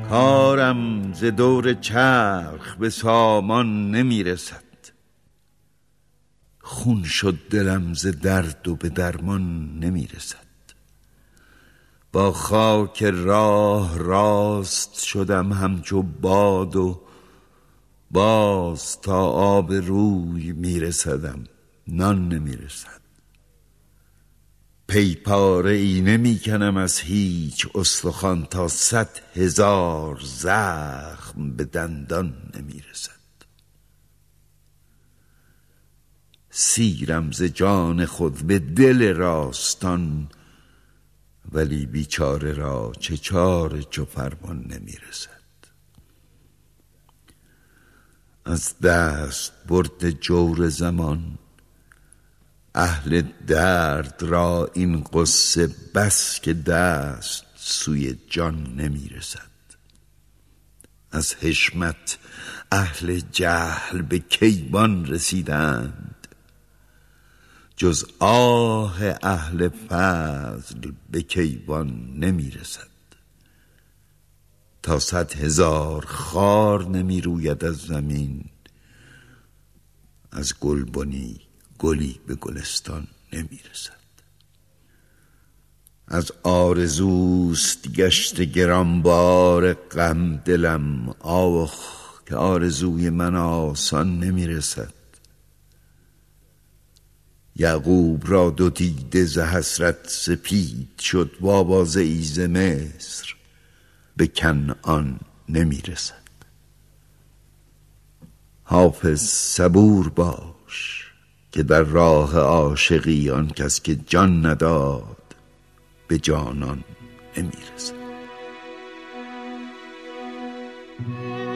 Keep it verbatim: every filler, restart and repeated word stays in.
کارم ز دور چرخ به سامان نمیرسد. خون شد دلم ز درد و به درمان نمیرسد. با خاک راه راست شدم همچو باد و باز تا آب روی میرسدم نان نمیرسد. پی پاره ای نمیکنم از هیچ استخوان تا صد هزار زخم به دندان نمیرسد. سیرم ز جان خود به دل راستان، ولی بیچاره را چه چاره چو فرمان نمیرسد. از دست برد جور زمان اهل درد را این قصه بس که دست سوی جان نمیرسد. از حشمت اهل جهل به کیوان رسیدند، جز آه اهل فضل به کیوان نمیرسد. تا صد هزار خار نمی روید از زمین، از گلبنی گلی به گلستان نمیرسد. از آرزوست گشت گرانبار غم دلم، آخ که آرزوی من آسان نمیرسد. یعقوب را دو دیده ز حسرت سپید شد، و آوازه ای ز مصر به کنعان نمیرسد. حافظ صبور باش که در راه عاشقی آن کس که جان نداد به جانان نمیرسد.